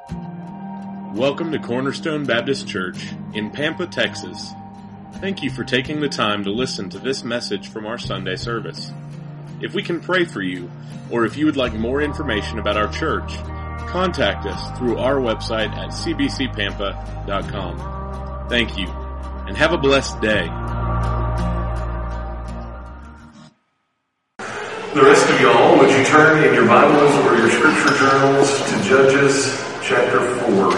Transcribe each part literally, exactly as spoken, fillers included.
Welcome to Cornerstone Baptist Church in Pampa, Texas. Thank you for taking the time to listen to this message from our Sunday service. If we can pray for you, or if you would like more information about our church, contact us through our website at c b c pampa dot com. Thank you, and have a blessed day. The rest of y'all, would you turn in your Bibles or your scripture journals to Judges chapter four.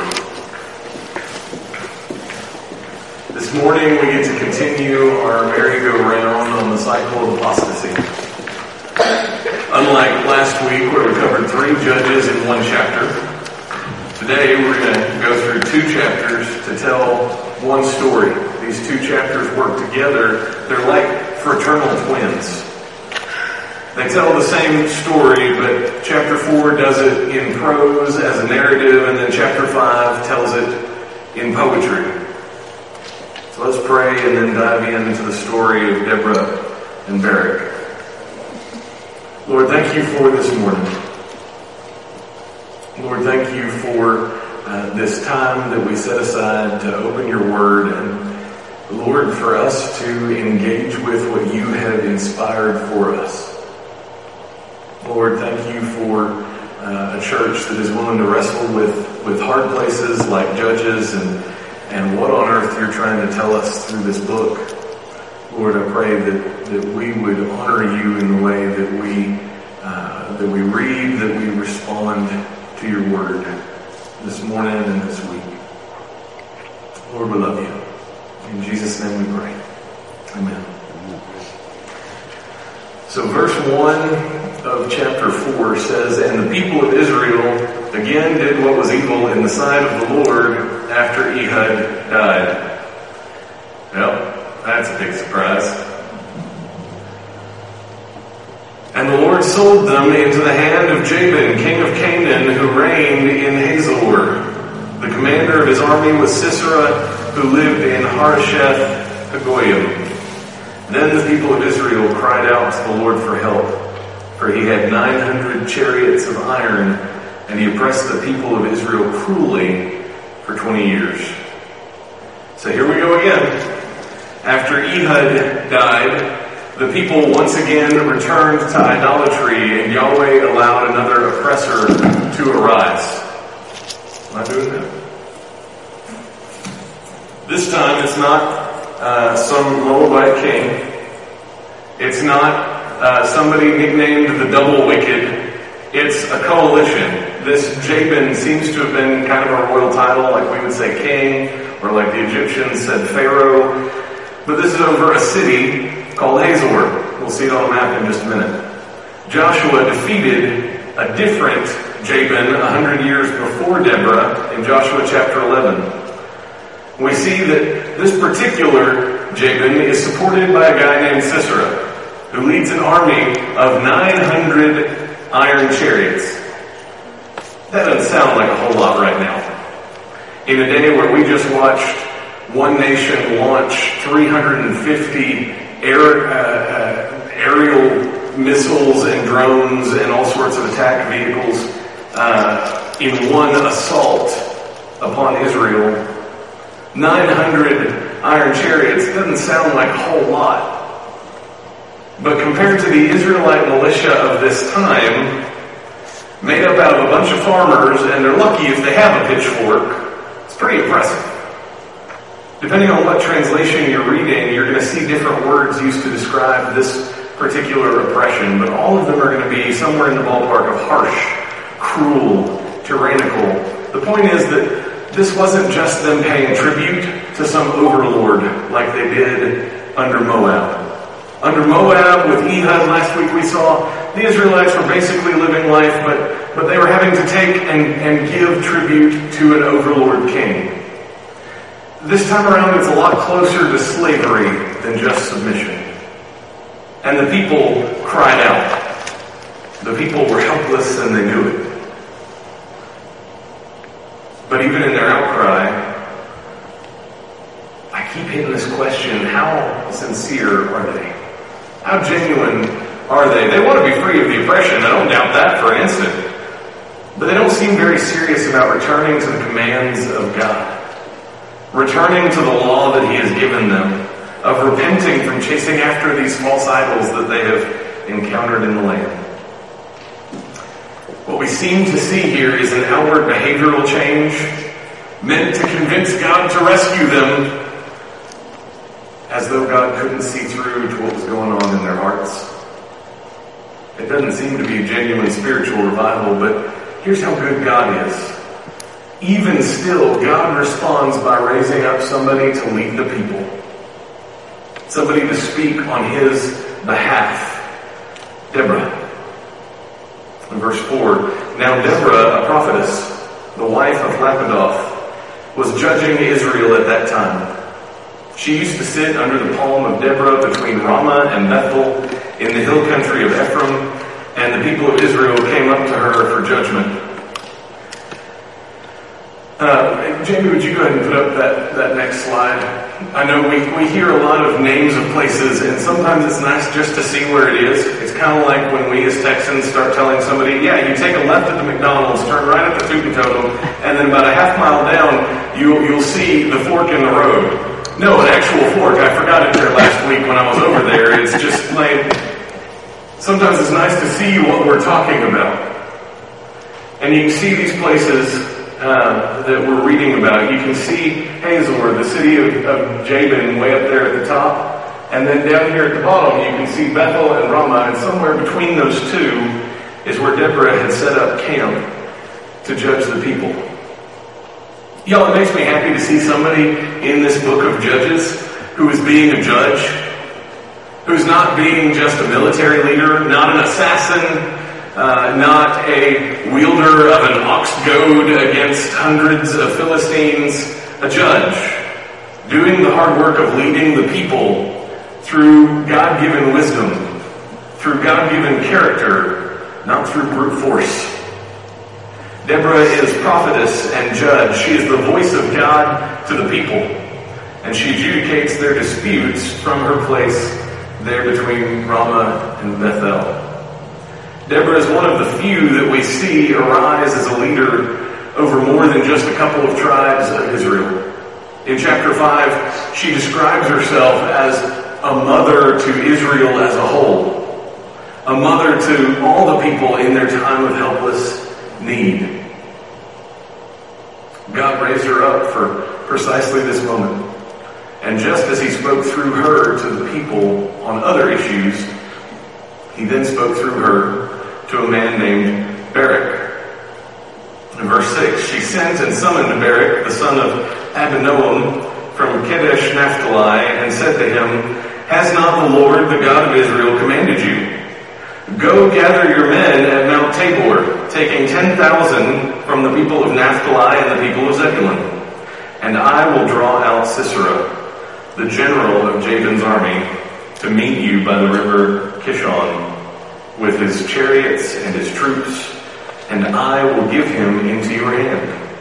This morning we get to continue our merry-go-round on the cycle of apostasy. Unlike last week where we covered three judges in one chapter, today we're going to go through two chapters to tell one story. These two chapters work together. They're like fraternal twins. They tell the same story, but chapter four does it in prose as a narrative, and then chapter five tells it in poetry. So let's pray and then dive into the story of Deborah and Barak. Lord, thank you for this morning. Lord, thank you for uh, this time that we set aside to open your word, and Lord, for us to engage with what you have inspired for us. Lord, thank you for uh, a church that is willing to wrestle with, with hard places like Judges and, and what on earth you're trying to tell us through this book. Lord, I pray that, that we would honor you in the way that we uh, that we read, that we respond to your word this morning and this week. Lord, we love you. In Jesus' name we pray. Amen. So verse one of chapter four says, "And the people of Israel again did what was evil in the sight of the Lord after Ehud died." Well, that's a big surprise. "And the Lord sold them into the hand of Jabin, king of Canaan, who reigned in Hazor. The commander of his army was Sisera, who lived in Harosheth Hagoyim. Then the people of Israel cried out to the Lord for help, for he had nine hundred chariots of iron, and he oppressed the people of Israel cruelly for twenty years. So here we go again. After Ehud died, the people once again returned to idolatry, and Yahweh allowed another oppressor to arise. Am I doing that? This time it's not Uh, some Moabite king. It's not uh, somebody nicknamed the Double Wicked. It's a coalition. This Jabin seems to have been kind of a royal title, like we would say king, or like the Egyptians said Pharaoh. But this is over a city called Hazor. We'll see it on a map in just a minute. Joshua defeated a different Jabin a hundred years before Deborah in Joshua chapter eleven. We see that this particular Jabin is supported by a guy named Sisera, who leads an army of nine hundred iron chariots. That doesn't sound like a whole lot right now. In a day where we just watched one nation launch three hundred fifty air, uh, uh, aerial missiles and drones and all sorts of attack vehicles uh, in one assault upon Israel, nine hundred iron chariots doesn't sound like a whole lot. But compared to the Israelite militia of this time, made up out of a bunch of farmers, and they're lucky if they have a pitchfork, it's pretty impressive. Depending on what translation you're reading, you're going to see different words used to describe this particular oppression, but all of them are going to be somewhere in the ballpark of harsh, cruel, tyrannical. The point is that this wasn't just them paying tribute to some overlord like they did under Moab. Under Moab, with Ehud last week we saw, the Israelites were basically living life, but, but they were having to take and, and give tribute to an overlord king. This time around it's a lot closer to slavery than just submission. And the people cried out. The people were helpless and they knew it. But even in their outcry, I keep hitting this question, how sincere are they? How genuine are they? They want to be free of the oppression. I don't doubt that for an instant. But they don't seem very serious about returning to the commands of God, returning to the law that he has given them, of repenting from chasing after these false idols that they have encountered in the land. What we seem to see here is an outward behavioral change meant to convince God to rescue them, as though God couldn't see through to what was going on in their hearts. It doesn't seem to be a genuine spiritual revival, but here's how good God is. Even still, God responds by raising up somebody to lead the people, somebody to speak on his behalf. Deborah. In verse four, now Deborah, a prophetess, the wife of Lapidoth, was judging Israel at that time. She used to sit under the palm of Deborah between Ramah and Bethel in the hill country of Ephraim, and the people of Israel came up to her for judgment. Uh, Jamie, would you go ahead and put up that, that next slide? I know we, we hear a lot of names of places, and sometimes it's nice just to see where it is. It's kind of like when we as Texans start telling somebody, yeah, you take a left at the McDonald's, turn right at the Tootin' Totem, and then about a half mile down, you'll, you'll see the fork in the road. No, an actual fork. I forgot it there last week when I was over there. It's just like, sometimes it's nice to see what we're talking about. And you can see these places uh, that we're reading about. You can see Hazor, the city of, of Jabin, way up there at the top. And then down here at the bottom, you can see Bethel and Ramah. And somewhere between those two is where Deborah had set up camp to judge the people. Y'all, it makes me happy to see somebody in this book of Judges who is being a judge, who's not being just a military leader, not an assassin, uh, not a wielder of an ox goad against hundreds of Philistines, a judge, doing the hard work of leading the people through God-given wisdom, through God-given character, not through brute force. Deborah is prophetess and judge. She is the voice of God to the people, and she adjudicates their disputes from her place there between Ramah and Bethel. Deborah is one of the few that we see arise as a leader over more than just a couple of tribes of Israel. In chapter five, she describes herself as a mother to Israel as a whole, a mother to all the people in their time of helpless need. God raised her up for precisely this moment. And just as he spoke through her to the people on other issues, he then spoke through her to a man named Barak. In verse six, she sent and summoned Barak, the son of Abinoam, from Kadesh Naphtali, and said to him, has not the Lord, the God of Israel, commanded you? Go gather your men at Mount Tabor, taking ten thousand from the people of Naphtali and the people of Zebulun. And I will draw out Sisera, the general of Jabin's army, to meet you by the river Kishon, with his chariots and his troops, and I will give him into your hand.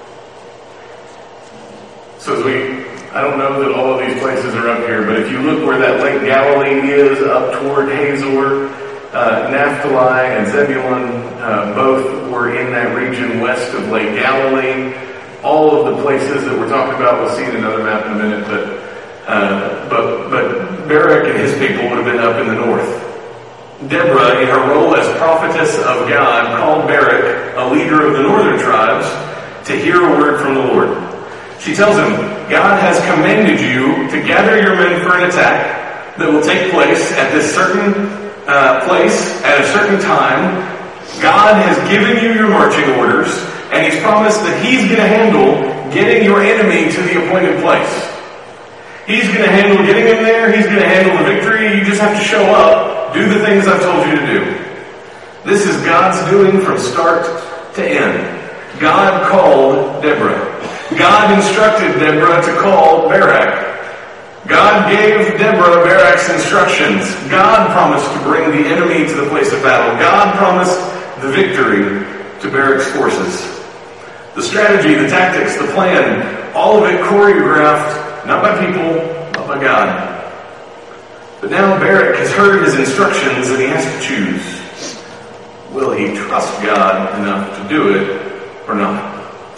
So as we, I don't know that all of these places are up here, but if you look where that Lake Galilee is, up toward Hazor, Uh, Naphtali and Zebulun, uh, both were in that region west of Lake Galilee. All of the places that we're talking about, we'll see in another map in a minute, but uh, but but Barak and his people would have been up in the north. Deborah, in her role as prophetess of God, called Barak, a leader of the northern tribes, to hear a word from the Lord. She tells him, God has commanded you to gather your men for an attack that will take place at this certain Uh, place at a certain time. God has given you your marching orders, and he's promised that he's going to handle getting your enemy to the appointed place. He's going to handle getting him there. He's going to handle the victory. You just have to show up, do the things I've told you to do. This is God's doing from start to end. God called Deborah. God instructed Deborah to call Barak. God gave Deborah Barak's instructions. God promised to bring the enemy to the place of battle. God promised the victory to Barak's forces. The strategy, the tactics, the plan, all of it choreographed, not by people, but by God. But now Barak has heard his instructions and he has to choose. Will he trust God enough to do it, or not?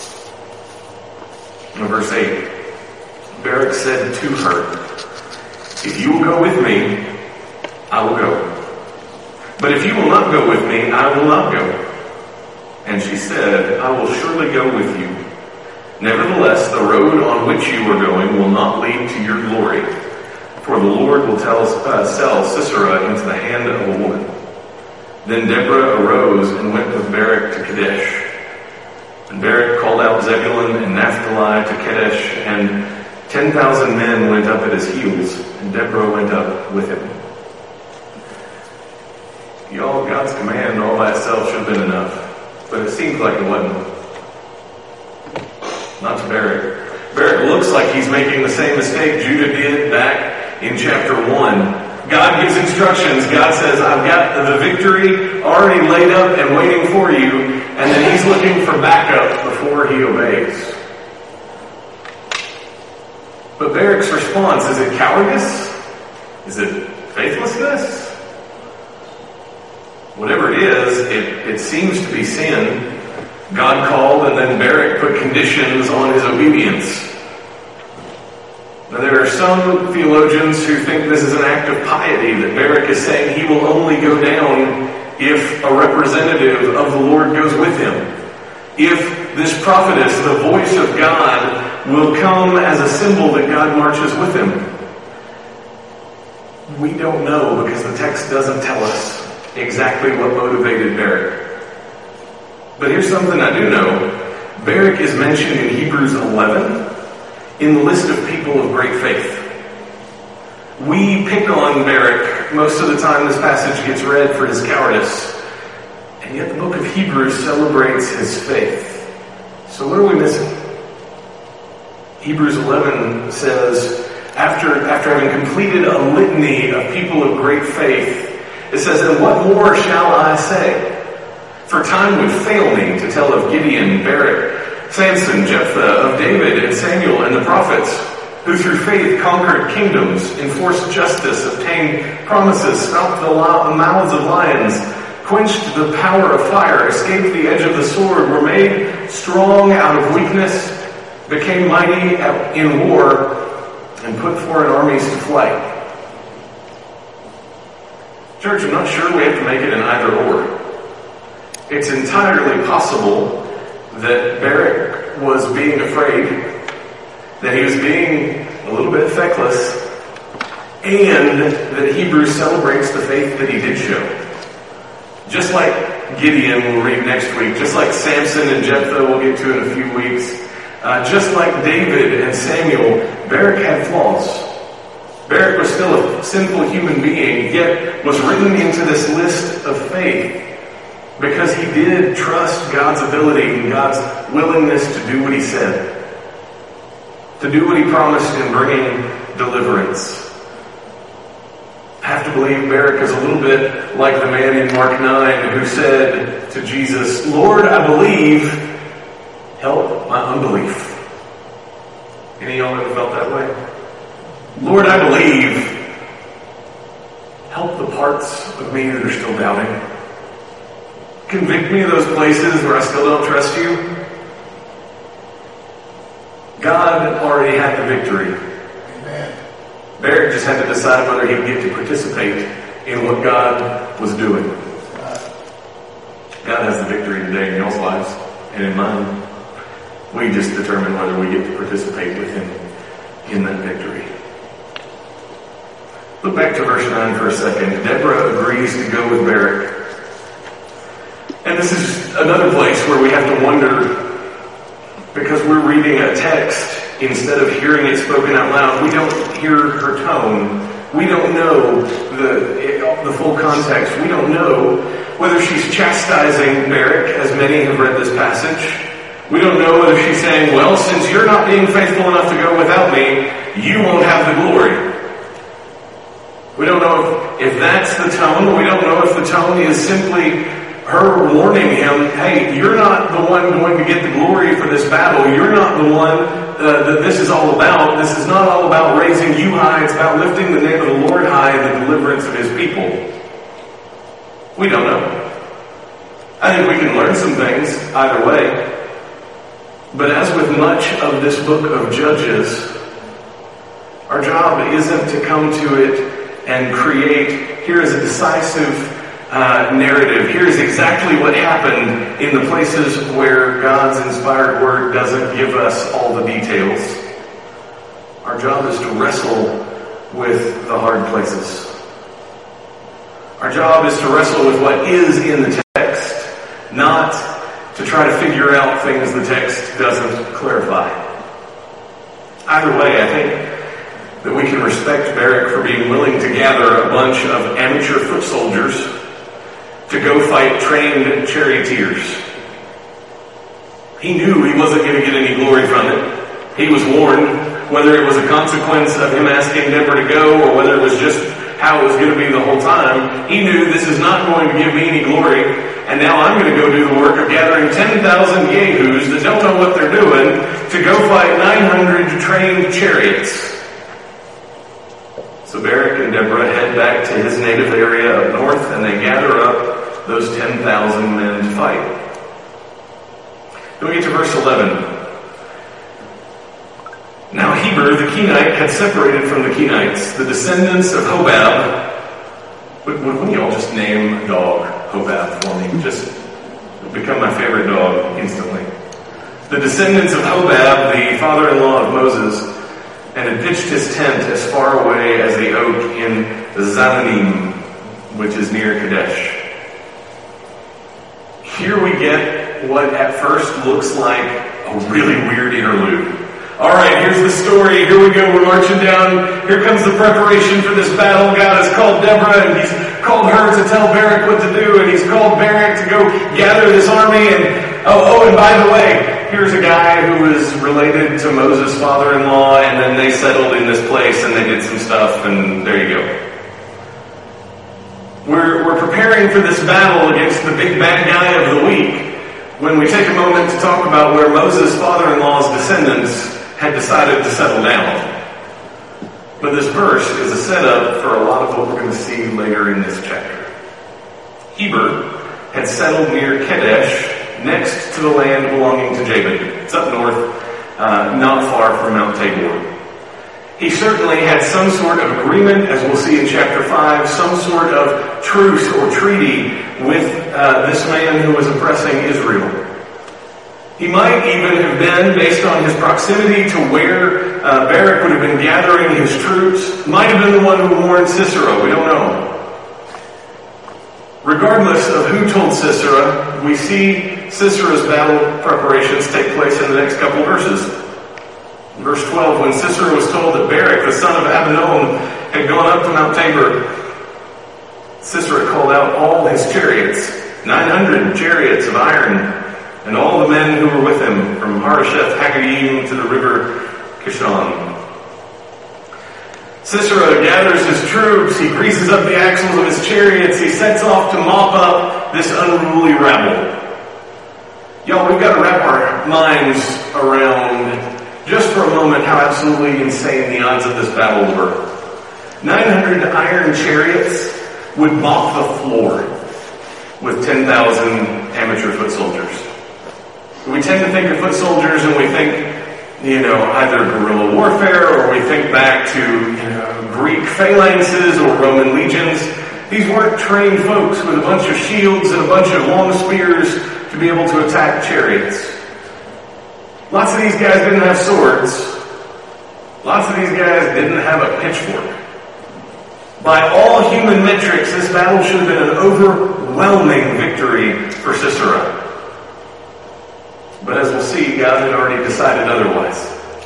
In verse eight, Barak said to her, if you will go with me, I will go. But if you will not go with me, I will not go. And she said, I will surely go with you. Nevertheless, the road on which you are going will not lead to your glory, for the Lord will tell, uh, sell Sisera into the hand of a woman. Then Deborah arose and went with Barak to Kadesh. And Barak called out Zebulun and Naphtali to Kadesh, and ten thousand men went up at his heels, and Deborah went up with him. Y'all, God's command all by itself should have been enough, but it seems like it wasn't. Not to Barak. Barak looks like he's making the same mistake Judah did back in chapter one. God gives instructions. God says, I've got the victory already laid up and waiting for you, and then he's looking for backup before he obeys. But Barak's response, is it cowardice? Is it faithlessness? Whatever it is, it, it seems to be sin. God called, and then Barak put conditions on his obedience. Now, there are some theologians who think this is an act of piety, that Barak is saying he will only go down if a representative of the Lord goes with him. If this prophetess, the voice of God, will come as a symbol that God marches with him. We don't know, because the text doesn't tell us exactly what motivated Barak. But here's something I do know. Barak is mentioned in Hebrews eleven in the list of people of great faith. We pick on Barak most of the time this passage gets read for his cowardice. And yet the book of Hebrews celebrates his faith. So what are we missing? Hebrews eleven says, after, after having completed a litany of people of great faith, it says, and what more shall I say? For time would fail me to tell of Gideon, Barak, Samson, Jephthah, of David and Samuel and the prophets, who through faith conquered kingdoms, enforced justice, obtained promises, stopped the mouths of lions, quenched the power of fire, escaped the edge of the sword, were made strong out of weakness, became mighty in war, and put foreign armies to flight. Church, I'm not sure we have to make it an either or. It's entirely possible that Barak was being afraid, that he was being a little bit feckless, and that Hebrews celebrates the faith that he did show. Just like Gideon, we'll read next week, just like Samson and Jephthah, we'll get to in a few weeks, uh, just like David and Samuel, Barak had flaws. Barak was still a sinful human being, yet was written into this list of faith because he did trust God's ability and God's willingness to do what he said, to do what he promised in bringing deliverance. I have to believe Barak is a little bit like the man in Mark nine who said to Jesus, Lord, I believe, help my unbelief. Any of y'all ever felt that way? Lord, I believe, help the parts of me that are still doubting. Convict me of those places where I still don't trust you. God already had the victory. Amen. Barak just had to decide whether he'd get to participate in what God was doing. God has the victory today in y'all's lives and in mine. We just determine whether we get to participate with him in that victory. Look back to verse nine for a second. Deborah agrees to go with Barak. And this is another place where we have to wonder, because we're reading a text instead of hearing it spoken out loud. We don't hear her tone. We don't know the, the full context. We don't know whether she's chastising Barak, as many have read this passage. We don't know whether she's saying, well, since you're not being faithful enough to go without me, you won't have the glory. We don't know if, if that's the tone. We don't know if the tone is simply her warning him, hey, you're not the one going to get the glory for this battle. You're not the one uh, that this is all about. This is not all about raising you high. It's about lifting the name of the Lord high and the deliverance of his people. We don't know. I think we can learn some things either way. But as with much of this book of Judges, our job isn't to come to it and create, here is a decisive uh, narrative, here is exactly what happened in the places where God's inspired word doesn't give us all the details. Our job is to wrestle with the hard places. Our job is to wrestle with what is in the text, not to try to figure out things the text doesn't clarify. Either way, I think that we can respect Barak for being willing to gather a bunch of amateur foot soldiers to go fight trained charioteers. He knew he wasn't going to get any glory from it. He was warned, whether it was a consequence of him asking Deborah to go or whether it was just how it was going to be the whole time. He knew this is not going to give me any glory, and now I'm going to go do the work of gathering ten thousand yahoos that don't know what they're doing to go fight nine hundred trained chariots. So Barak and Deborah head back to his native area up north, and they gather up those ten thousand men to fight. Then we get to verse eleven. Now Heber the Kenite had separated from the Kenites, the descendants of Hobab. Wouldn't you all just name a dog Hobab for me? Just become my favorite dog instantly. The descendants of Hobab, the father-in-law of Moses, and had pitched his tent as far away as the oak in Zananim, which is near Kadesh. Here we get what at first looks like a really weird interlude. Alright, here's the story. Here we go. We're marching down. Here comes the preparation for this battle. God has called Deborah, and he's called her to tell Barak what to do, and he's called Barak to go gather this army. And oh, oh, and by the way, here's a guy who was related to Moses' father-in-law, and then they settled in this place, and they did some stuff, and there you go. We're, we're preparing for this battle against the big bad guy of the week when we take a moment to talk about where Moses' father-in-law's descendants had decided to settle down. But this verse is a setup for a lot of what we're going to see later in this chapter. Heber had settled near Kadesh, next to the land belonging to Jabin. It's up north, uh, not far from Mount Tabor. He certainly had some sort of agreement, as we'll see in chapter five, some sort of truce or treaty with uh, this man who was oppressing Israel. He might even have been, based on his proximity to where uh, Barak would have been gathering his troops, might have been the one who warned Sisera. We don't know. Regardless of who told Sisera, we see Sisera's battle preparations take place in the next couple of verses. Verse twelve, when Sisera was told that Barak, the son of Abinoam, had gone up to Mount Tabor, Sisera called out all his chariots, nine hundred chariots of iron, and all the men who were with him, from Harosheth Haggayim to the river Kishon. Sisera gathers his troops, he greases up the axles of his chariots, he sets off to mop up this unruly rabble. Y'all, we've got to wrap our minds around, just for a moment, how absolutely insane the odds of this battle were. nine hundred iron chariots would mop the floor with ten thousand amateur foot soldiers. We tend to think of foot soldiers and we think, you know, either guerrilla warfare or we think back to, you know, Greek phalanxes or Roman legions. These weren't trained folks with a bunch of shields and a bunch of long spears to be able to attack chariots. Lots of these guys didn't have swords. Lots of these guys didn't have a pitchfork. By all human metrics, this battle should have been an overwhelming victory for Sisera. But as we'll see, God had already decided otherwise.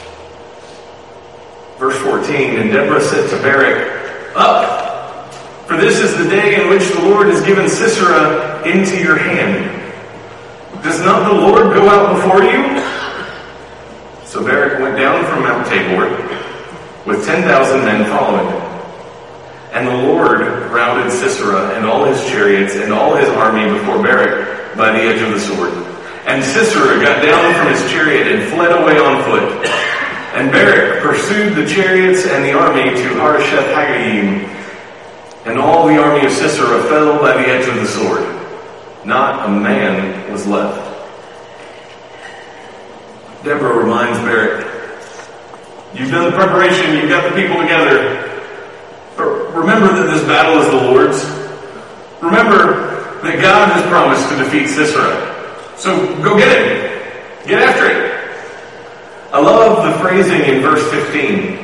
Verse fourteen, and Deborah said to Barak, "Up, for this is the day in which the Lord has given Sisera into your hand. Does not the Lord go out before you?" So Barak went down from Mount Tabor with ten thousand men following him. And the Lord routed Sisera and all his chariots and all his army before Barak by the edge of the sword. And Sisera got down from his chariot and fled away on foot. And Barak pursued the chariots and the army to Harosheth Haggayim. And all the army of Sisera fell by the edge of the sword. Not a man was left. Deborah reminds Barak, you've done the preparation, you've got the people together. But remember that this battle is the Lord's. Remember that God has promised to defeat Sisera. So go get him. Get after it. I love the phrasing in verse fifteen.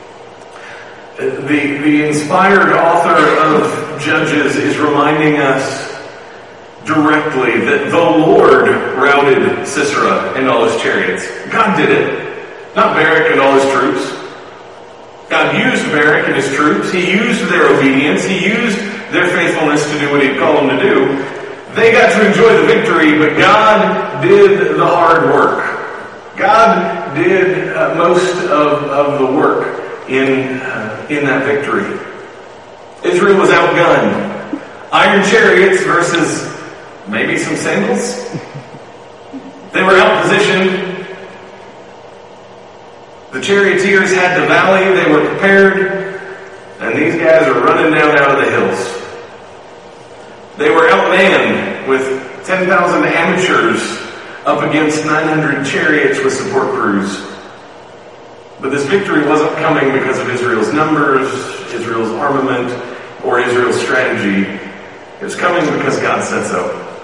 The, the inspired author of Judges is reminding us directly that the Lord routed Sisera and all his chariots. God did it, not Barak and all his troops. God used Barak and his troops. He used their obedience. He used their faithfulness to do what he'd called them to do. They got to enjoy the victory, but God did the hard work. God did uh, most of, of the work in, uh, in that victory. Israel was outgunned. Iron chariots versus maybe some sandals. They were outpositioned. The charioteers had the valley. They were prepared. And these guys are running down out of the hills. They were outmanned with ten thousand amateurs up against nine hundred chariots with support crews. But this victory wasn't coming because of Israel's numbers, Israel's armament, or Israel's strategy. It was coming because God said so.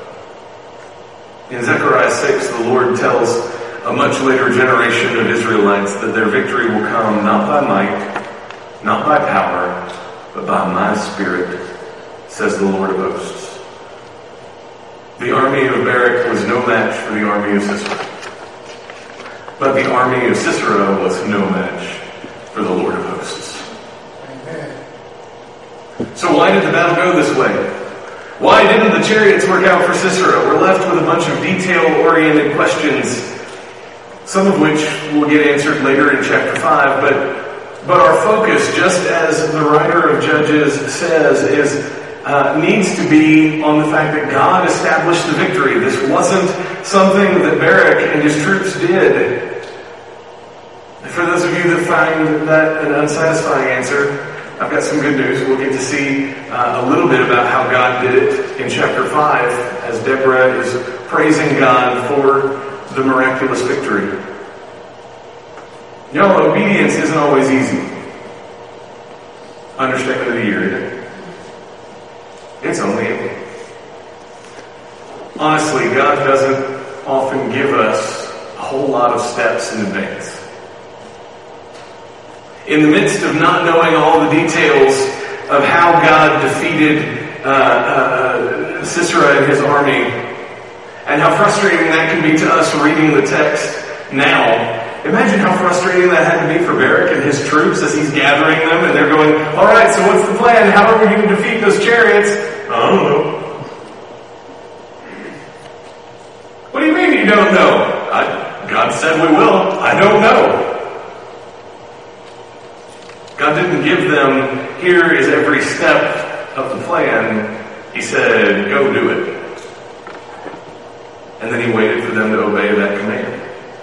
In Zechariah six, the Lord tells a much later generation of Israelites that their victory will come not by might, not by power, but by my Spirit, says the Lord of hosts. The army of Barak was no match for the army of Sisera. But the army of Sisera was no match for the Lord of hosts. Amen. So why did the battle go this way? Why didn't the chariots work out for Sisera? We're left with a bunch of detail-oriented questions, some of which will get answered later in chapter five, but, but our focus, just as the writer of Judges says, is Uh, needs to be on the fact that God established the victory. This wasn't something that Barak and his troops did. For those of you that find that an unsatisfying answer, I've got some good news. We'll get to see uh, a little bit about how God did it in chapter five as Deborah is praising God for the miraculous victory. Y'all, obedience isn't always easy. Understatement of the year, isn't it? It's only April. Honestly, God doesn't often give us a whole lot of steps in advance. In the midst of not knowing all the details of how God defeated uh, uh, Sisera and his army, and how frustrating that can be to us reading the text now, imagine how frustrating that had to be for Barak and his troops as he's gathering them and they're going, all right, so what's the plan? How are we going to defeat those chariots? I don't know. What do you mean you don't know? I, God said we will. I don't know. God didn't give them, here is every step of the plan. He said, go do it. And then he waited for them to obey that command.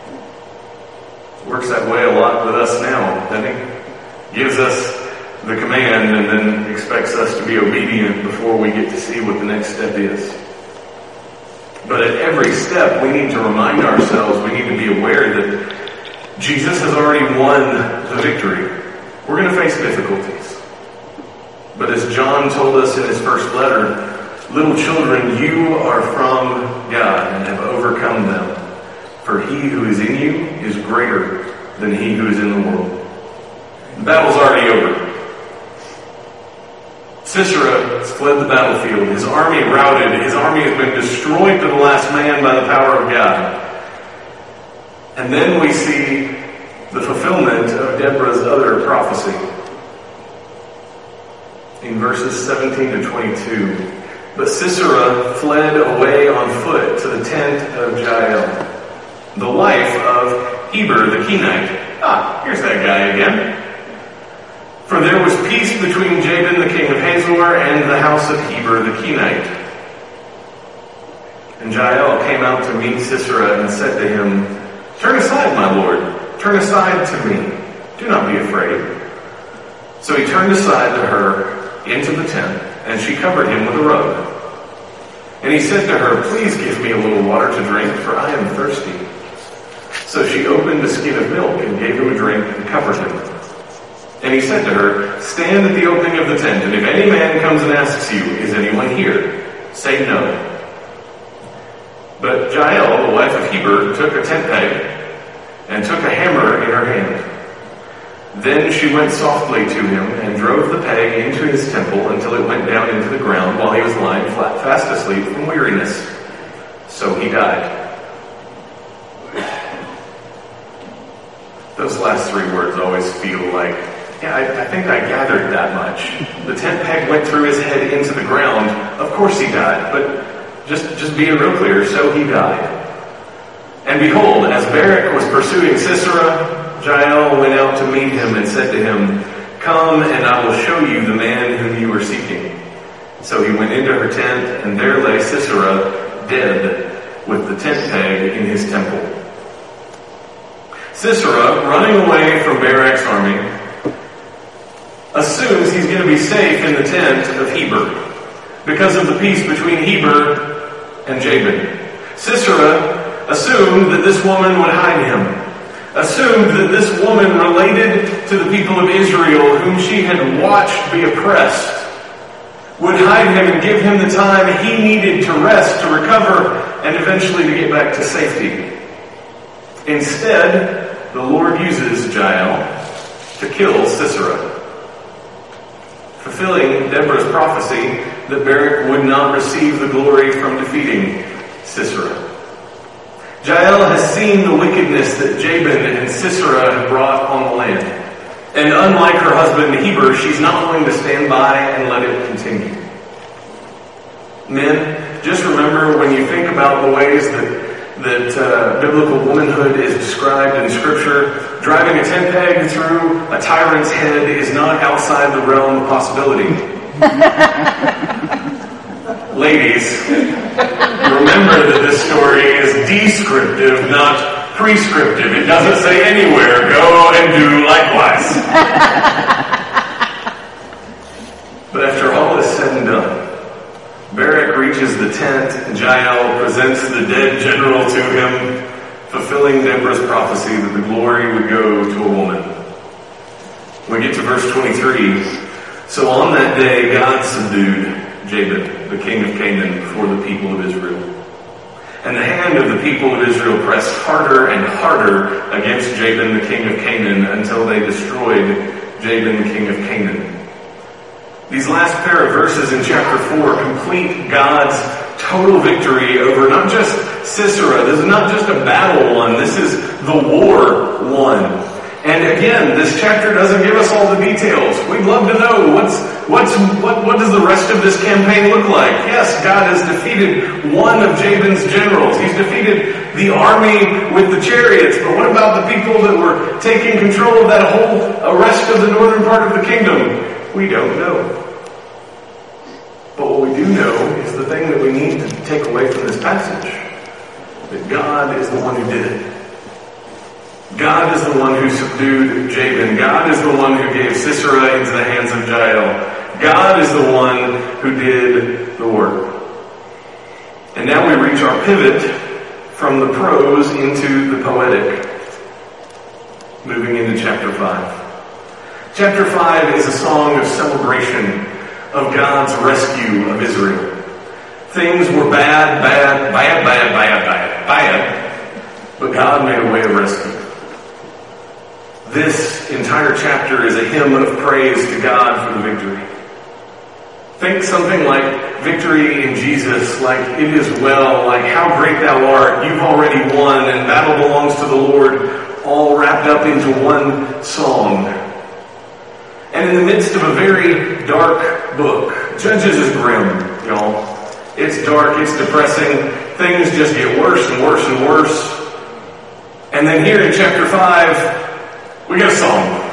Works that way a lot with us now, doesn't he? Gives us the command and then expects us to be obedient before we get to see what the next step is. But at every step, we need to remind ourselves, we need to be aware that Jesus has already won the victory. We're going to face difficulties. But as John told us in his first letter, little children, you are from God and have overcome them. For he who is in you is greater than he who is in the world. The battle's already over. Sisera has fled the battlefield. His army routed. His army has been destroyed to the last man by the power of God. And then we see the fulfillment of Deborah's other prophecy. In verses seventeen to twenty-two. But Sisera fled away on foot to the tent of Jael, the wife of Heber the Kenite. Ah, here's that guy again. For there was peace between Jabin the king of Hazor and the house of Heber the Kenite. And Jael came out to meet Sisera and said to him, turn aside, my lord, turn aside to me. Do not be afraid. So he turned aside to her into the tent, and she covered him with a rug. And he said to her, please give me a little water to drink, for I am thirsty. So she opened a skin of milk and gave him a drink and covered him. And he said to her, stand at the opening of the tent, and if any man comes and asks you, is anyone here? Say no. But Jael, the wife of Heber, took a tent peg and took a hammer in her hand. Then she went softly to him and drove the peg into his temple until it went down into the ground while he was lying flat, fast asleep from weariness. So he died. Those last three words always feel like, yeah, I, I think I gathered that much. The tent peg went through his head into the ground. Of course he died, but just, just being real clear, so he died. And behold, as Barak was pursuing Sisera, Jael went out to meet him and said to him, come and I will show you the man whom you are seeking. So he went into her tent, and there lay Sisera dead with the tent peg in his temple. Sisera, running away from Barak's army, assumes he's going to be safe in the tent of Heber because of the peace between Heber and Jabin. Sisera assumed that this woman would hide him, assumed that this woman related to the people of Israel whom she had watched be oppressed, would hide him and give him the time he needed to rest, to recover, and eventually to get back to safety. Instead, the Lord uses Jael to kill Sisera, fulfilling Deborah's prophecy that Barak would not receive the glory from defeating Sisera. Jael has seen the wickedness that Jabin and Sisera have brought on the land. And unlike her husband Heber, she's not going to stand by and let it continue. Men, just remember when you think about the ways that that uh, biblical womanhood is described in Scripture, driving a tent peg through a tyrant's head is not outside the realm of possibility. Ladies, remember that this story is descriptive, not prescriptive. It doesn't say anywhere, go and do likewise. But after all is said and done, Barak reaches the tent, and Jael presents the dead general to him, fulfilling Deborah's prophecy that the glory would go to a woman. We get to verse twenty-three. So on that day, God subdued Jabin, the king of Canaan, before the people of Israel. And the hand of the people of Israel pressed harder and harder against Jabin, the king of Canaan, until they destroyed Jabin, the king of Canaan. These last pair of verses in chapter four complete God's total victory over not just Sisera. This is not just a battle won. This is the war won. And again, this chapter doesn't give us all the details. We'd love to know what's what's what what does the rest of this campaign look like? Yes, God has defeated one of Jabin's generals. He's defeated the army with the chariots. But what about the people that were taking control of that whole rest of the northern part of the kingdom? We don't know. But what we do know is the thing that we need to take away from this passage. That God is the one who did it. God is the one who subdued Jabin. God is the one who gave Sisera into the hands of Jael. God is the one who did the work. And now we reach our pivot from the prose into the poetic. Moving into chapter five. Chapter five is a song of celebration of God's rescue of Israel. Things were bad, bad, bad, bad, bad, bad, bad, but God made a way of rescue. This entire chapter is a hymn of praise to God for the victory. Think something like victory in Jesus, like it is well, like how great thou art, you've already won, and battle belongs to the Lord, all wrapped up into one song. And in the midst of a very dark book, Judges is grim, y'all. It's dark, it's depressing, things just get worse and worse and worse. And then here in chapter five, we get a song.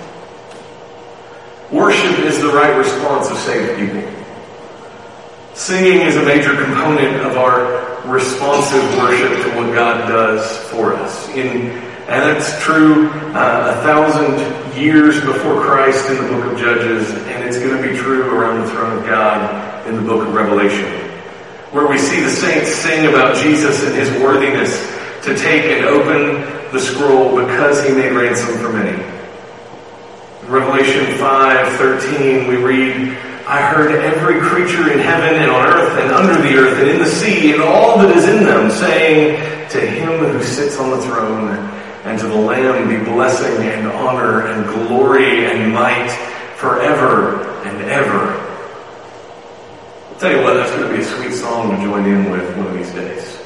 Worship is the right response of saved people. Singing is a major component of our responsive worship to what God does for us. In And that's true uh, a thousand years before Christ in the book of Judges, and it's going to be true around the throne of God in the book of Revelation, where we see the saints sing about Jesus and his worthiness to take and open the scroll because he made ransom for many. In Revelation five thirteen, we read, I heard every creature in heaven and on earth and under the earth and in the sea and all that is in them saying, to him who sits on the throne and to the Lamb be blessing and honor and glory and might forever and ever. I'll tell you what, that's going to be a sweet song to join in with one of these days.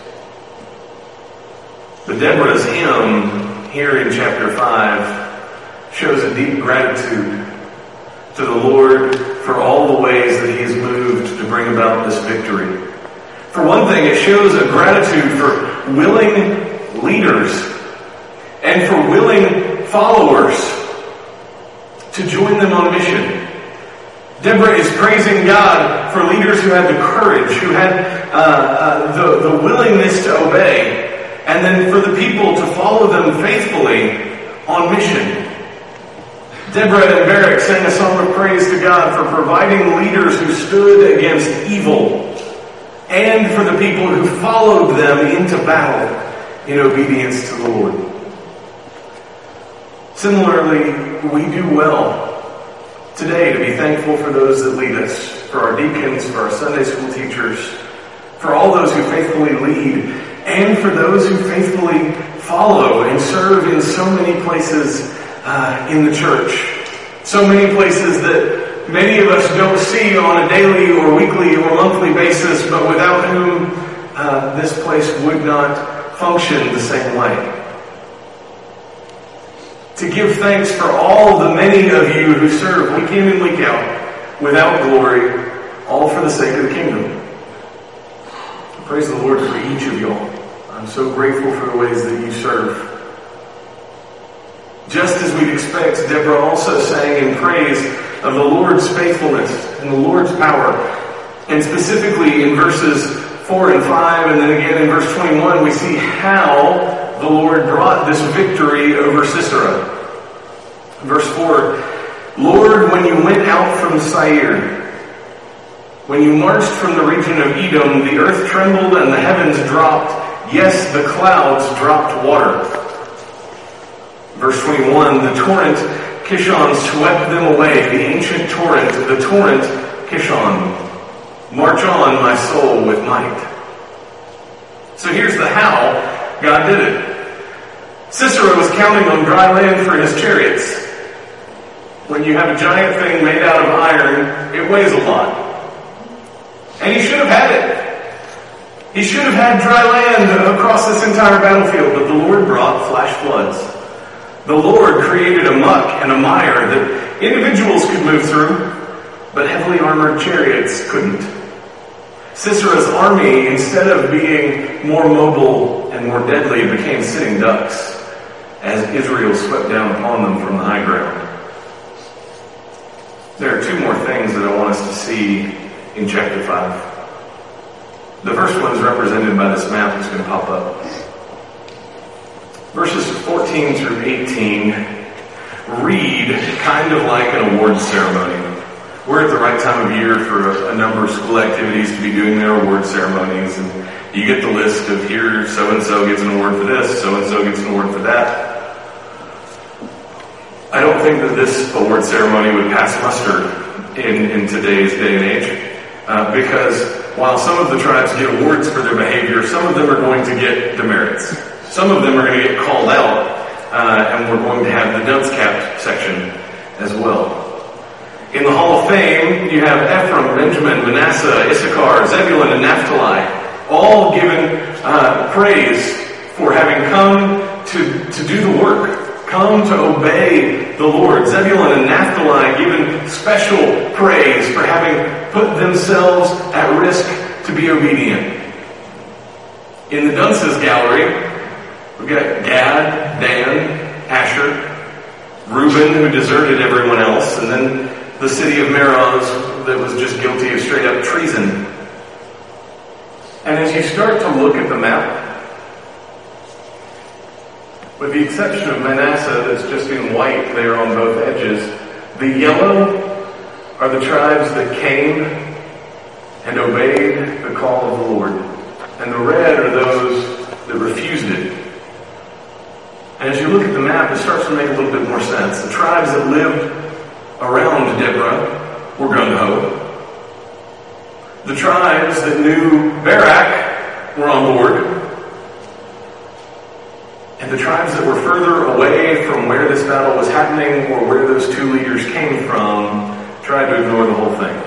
But Deborah's hymn here in chapter five shows a deep gratitude to the Lord for all the ways that he has moved to bring about this victory. For one thing, it shows a gratitude for willing leaders and for willing followers to join them on mission. Deborah is praising God for leaders who had the courage, who had uh, uh, the, the willingness to obey, and then for the people to follow them faithfully on mission. Deborah and Barak sang a song of praise to God for providing leaders who stood against evil and for the people who followed them into battle in obedience to the Lord. Similarly, we do well today to be thankful for those that lead us, for our deacons, for our Sunday school teachers, for all those who faithfully lead, and for those who faithfully follow and serve in so many places uh, in the church. So many places that many of us don't see on a daily or weekly or monthly basis, but without whom uh, this place would not function the same way. To give thanks for all the many of you who serve week in and week out without glory, all for the sake of the kingdom. Praise the Lord for each of y'all. I'm so grateful for the ways that you serve. Just as we'd expect, Deborah also sang in praise of the Lord's faithfulness and the Lord's power. And specifically in verses four and five, and then again in verse twenty-one, we see how the Lord brought this victory over Sisera. Verse four, Lord, when you went out from Seir, when you marched from the region of Edom, the earth trembled and the heavens dropped. Yes, the clouds dropped water. Verse twenty-one, the torrent Kishon swept them away, the ancient torrent, the torrent Kishon. March on, my soul, with might. So here's the how God did it. Sisera was counting on dry land for his chariots. When you have a giant thing made out of iron, it weighs a lot. And he should have had it. He should have had dry land across this entire battlefield, but the Lord brought flash floods. The Lord created a muck and a mire that individuals could move through, but heavily armored chariots couldn't. Sisera's army, instead of being more mobile and more deadly, became sitting ducks as Israel swept down upon them from the high ground. There are two more things that I want us to see in chapter five. The first one is represented by this map that's going to pop up. Verses fourteen through eighteen read kind of like an awards ceremony. We're at the right time of year for a, a number of school activities to be doing their award ceremonies, and you get the list of here, so-and-so gets an award for this, so-and-so gets an award for that. I don't think that this award ceremony would pass muster in, in today's day and age, uh, because while some of the tribes get awards for their behavior, some of them are going to get demerits. Some of them are going to get called out, uh, and we're going to have the dunce cap section as well. In the Hall of Fame, you have Ephraim, Benjamin, Manasseh, Issachar, Zebulun, and Naphtali, all given uh, praise for having come to, to do the work, come to obey the Lord. Zebulun and Naphtali given special praise for having put themselves at risk to be obedient. In the dunces gallery, we've got Gad, Dan, Asher, Reuben, who deserted everyone else, and then the city of Meroz that was just guilty of straight up treason. And as you start to look at the map, with the exception of Manasseh that's just in white there on both edges, the yellow are the tribes that came and obeyed the call of the Lord. And the red are those that refused it. And as you look at the map, it starts to make a little bit more sense. The tribes that lived around Deborah were gung-ho. The tribes that knew Barak were on board. And the tribes that were further away from where this battle was happening or where those two leaders came from tried to ignore the whole thing.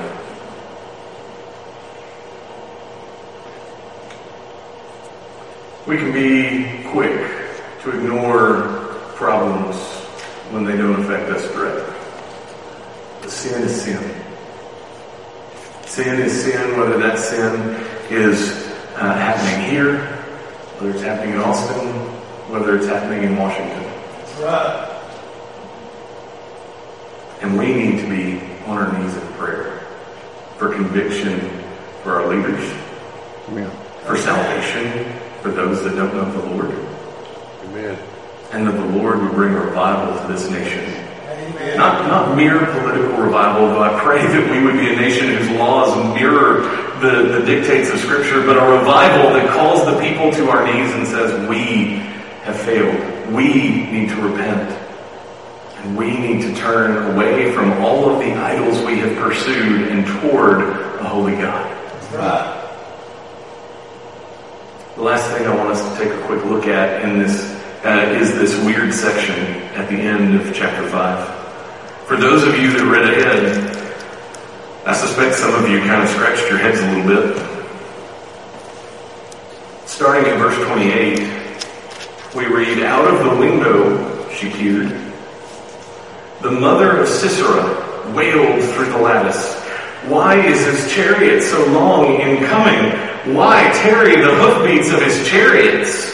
We can be quick to ignore problems when they don't affect us directly. But sin is sin. Sin is sin, whether that sin is uh, happening here, whether it's happening in Austin, whether it's happening in Washington. That's right. And we need to be on our knees in prayer for conviction for our leaders, Amen. For salvation for those that don't know the Lord, Amen. and that the Lord would bring revival to this nation. Amen. Not, not mere political revival, though I pray that we would be a nation whose laws mirror the, the dictates of Scripture, but a revival that calls the people to our knees and says, we have failed. We need to repent. And we need to turn away from all of the idols we have pursued and toward a holy God. That's right. The last thing I want us to take a quick look at in this uh, is this weird section at the end of chapter five. For those of you that read ahead, I suspect some of you kind of scratched your heads a little bit. Starting in verse twenty-eight, we read, "Out of the window she peered. The mother of Sisera wailed through the lattice. Why is his chariot so long in coming? Why tarry the hoofbeats of his chariots?"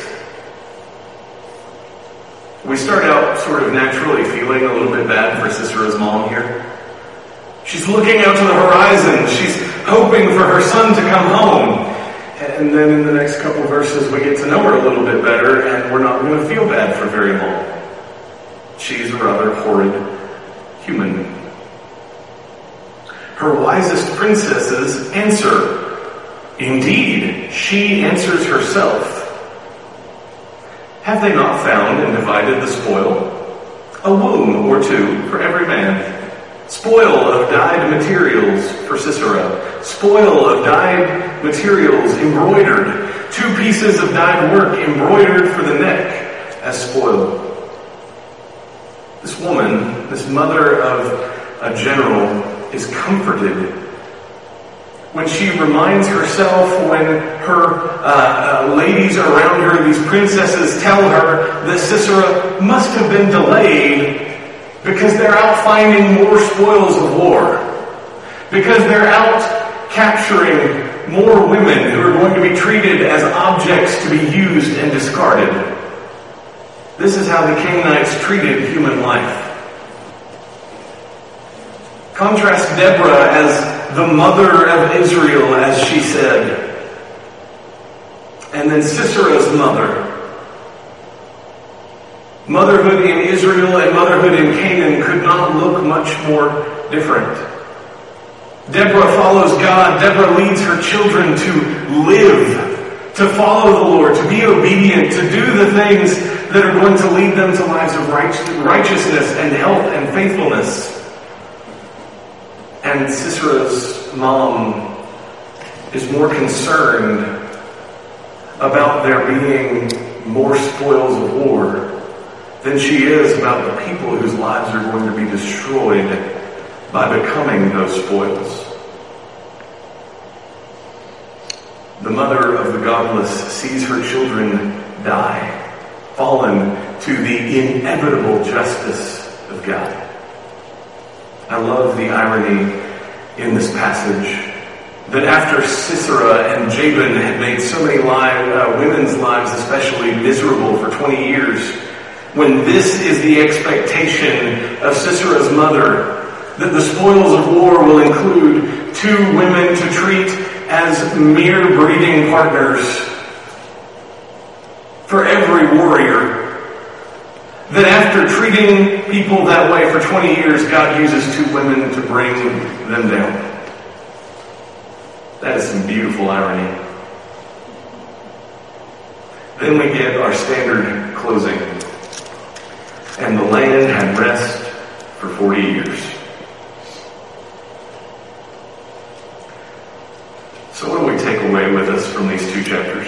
We start out sort of naturally feeling a little bit bad for Sisera's mom here. She's looking out to the horizon. She's hoping for her son to come home. And then in the next couple verses, we get to know her a little bit better, and we're not going to feel bad for very long. She's a rather horrid human. Her wisest princesses answer. Indeed, she answers herself. Have they not found and divided the spoil? A womb or two for every man. Spoil of dyed materials for Sisera. Spoil of dyed materials embroidered. Two pieces of dyed work embroidered for the neck as spoil. This woman, this mother of a general, is comforted when she reminds herself, when her uh, uh, ladies around her, these princesses, tell her that Sisera must have been delayed because they're out finding more spoils of war, because they're out capturing more women who are going to be treated as objects to be used and discarded. This is how the Canaanites treated human life. Contrast Deborah as the mother of Israel, as she said, and then Sisera's mother. Motherhood in Israel and motherhood in Canaan could not look much more different. Deborah follows God. Deborah leads her children to live, to follow the Lord, to be obedient, to do the things that are going to lead them to lives of righteousness and health and faithfulness. And Sisera's mom is more concerned about there being more spoils of war than she is about the people whose lives are going to be destroyed by becoming those spoils. The mother of the godless sees her children die, fallen to the inevitable justice of God. I love the irony in this passage that after Sisera and Jabin had made so many lives, uh, women's lives especially, miserable for twenty years, when this is the expectation of Sisera's mother, that the spoils of war will include two women to treat as mere breeding partners for every warrior, that after treating people that way for twenty years, God uses two women to bring them down. That is some beautiful irony. Then we get our standard closing. and the land had rest for forty years. So what do we take away with us from these two chapters?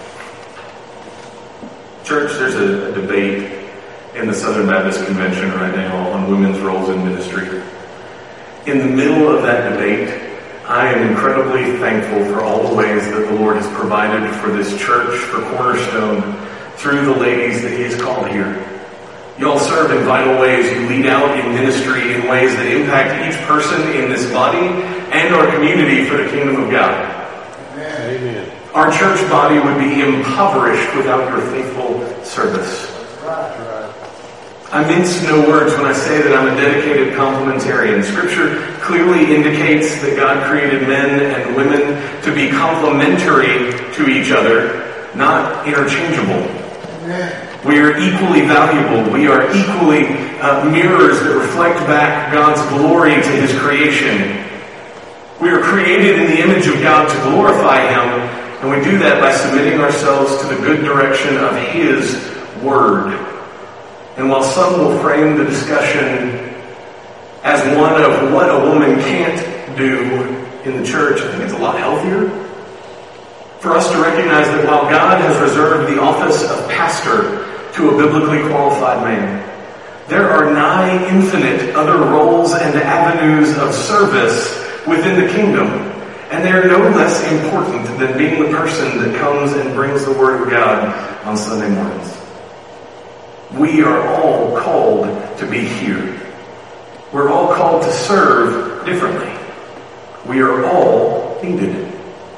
Church, there's a, a debate in the Southern Baptist Convention right now on women's roles in ministry. In the middle of that debate, I am incredibly thankful for all the ways that the Lord has provided for this church, for Cornerstone, through the ladies that He has called here. Y'all serve in vital ways. You lead out in ministry in ways that impact each person in this body and our community for the kingdom of God. Amen. Our church body would be impoverished without your faithful service. Right. Right. I mince no words when I say that I'm a dedicated complementarian. Scripture clearly indicates that God created men and women to be complementary to each other, not interchangeable. Amen. We are equally valuable. We are equally uh, mirrors that reflect back God's glory to His creation. We are created in the image of God to glorify Him, and we do that by submitting ourselves to the good direction of His Word. And while some will frame the discussion as one of what a woman can't do in the church, I think it's a lot healthier for us to recognize that while God has reserved the office of pastor to a biblically qualified man, there are nigh infinite other roles and avenues of service within the kingdom, and they are no less important than being the person that comes and brings the Word of God on Sunday mornings. We are all called to be here. We're all called to serve differently. We are all needed.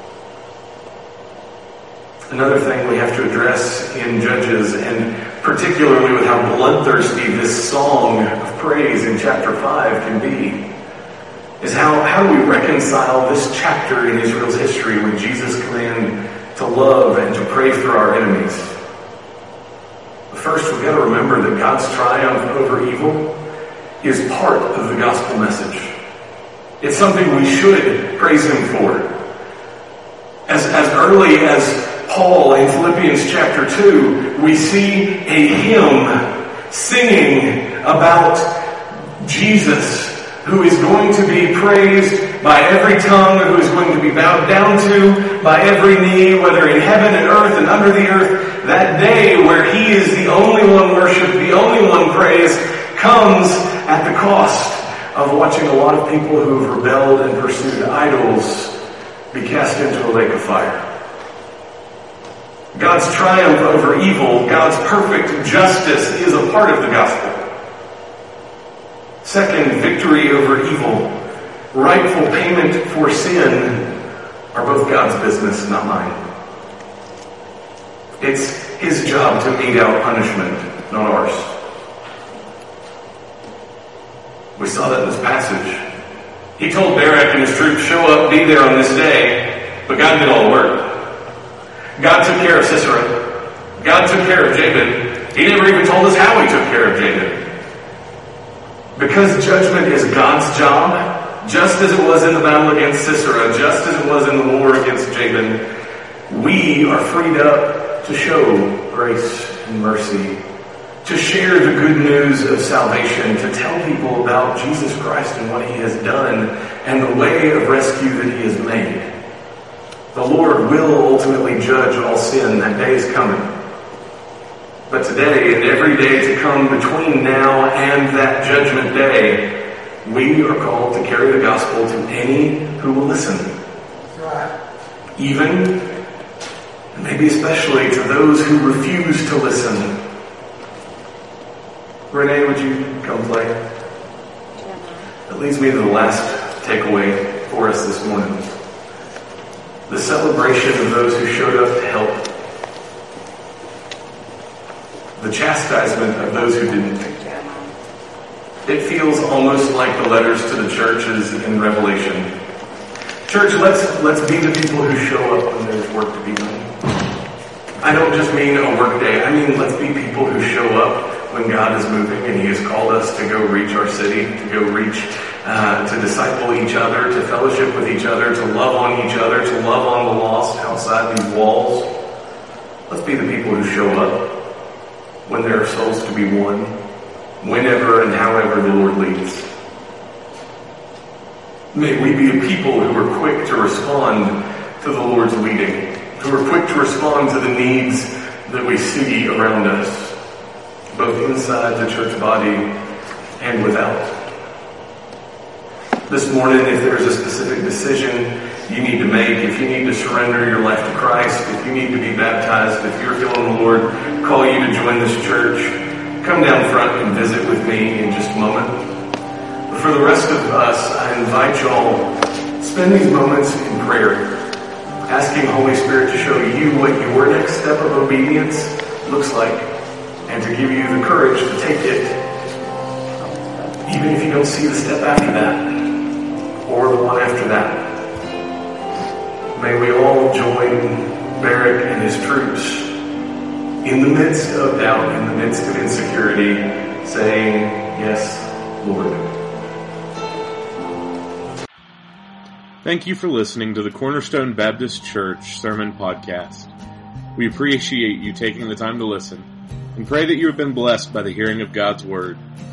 Another thing we have to address in Judges, and particularly with how bloodthirsty this song of praise in chapter five can be, is how, how do we reconcile this chapter in Israel's history with Jesus' command to love and to pray for our enemies? First, we've got to remember that God's triumph over evil is part of the gospel message. It's something we should praise Him for. As, as early as Paul in Philippians chapter two, we see a hymn singing about Jesus, who is going to be praised by every tongue, who is going to be bowed down to by every knee, whether in heaven and earth and under the earth. That day where He is the only one worshipped, the only one praised, comes at the cost of watching a lot of people who have rebelled and pursued idols be cast into a lake of fire. God's triumph over evil, God's perfect justice, is a part of the gospel. Second, victory over evil, rightful payment for sin, are both God's business, not mine. It's His job to mete out punishment, not ours. We saw that in this passage. He told Barak and his troops, show up, be there on this day, but God did all the work. God took care of Sisera. God took care of Jabin. He never even told us how He took care of Jabin. Because judgment is God's job, just as it was in the battle against Sisera, just as it was in the war against Jabin, we are freed up to show grace and mercy, to share the good news of salvation, to tell people about Jesus Christ and what He has done and the way of rescue that He has made. The Lord will ultimately judge all sin. That day is coming. But today and every day to come between now and that judgment day, we are called to carry the gospel to any who will listen. That's right. Even, and maybe especially, to those who refuse to listen. Renee, would you come play? That leads me to the last takeaway for us this morning. The celebration of those who showed up to help. The chastisement of those who didn't. It feels almost like the letters to the churches in Revelation. Church, let's let's be the people who show up when there's work to be done. I don't just mean a work day. I mean let's be people who show up when God is moving and He has called us to go reach our city, to go reach, uh, to disciple each other, to fellowship with each other, to love on each other, to love on the lost outside these walls. Let's be the people who show up when there are souls to be won. whenever and however the Lord leads. May we be a people who are quick to respond to the Lord's leading, who are quick to respond to the needs that we see around us, both inside the church body and without. This morning, if there's a specific decision you need to make, if you need to surrender your life to Christ, if you need to be baptized, if you're feeling the Lord call you to join this church, come down front and visit with me in just a moment. But for the rest of us, I invite y'all, spend these moments in prayer, asking Holy Spirit to show you what your next step of obedience looks like, and to give you the courage to take it, even if you don't see the step after that, or the one after that. May we all join Barak and his troops in the midst of doubt, in the midst of insecurity, saying, "Yes, Lord." Thank you for listening to the Cornerstone Baptist Church Sermon Podcast. We appreciate you taking the time to listen and pray that you have been blessed by the hearing of God's Word.